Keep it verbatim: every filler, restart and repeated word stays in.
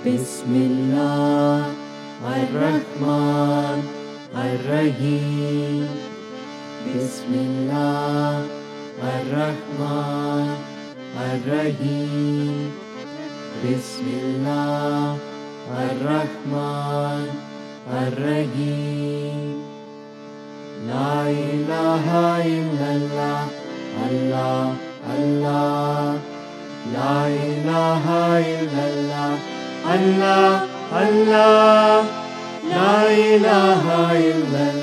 बिस्मिल्लाह अर्रहमान अर्रहीम। बिस्मिल्लाह अर्रहमान अर्रहीम। बिस्मिल्लाह अर्रहमान अर्रहीम। ला इलाहा इल्लल्लाह अल्लाह अल्लाह। ला इलाहा इल्लल्लाह अल्लाह अल्लाह। ला इलाहा इल्लल्लाह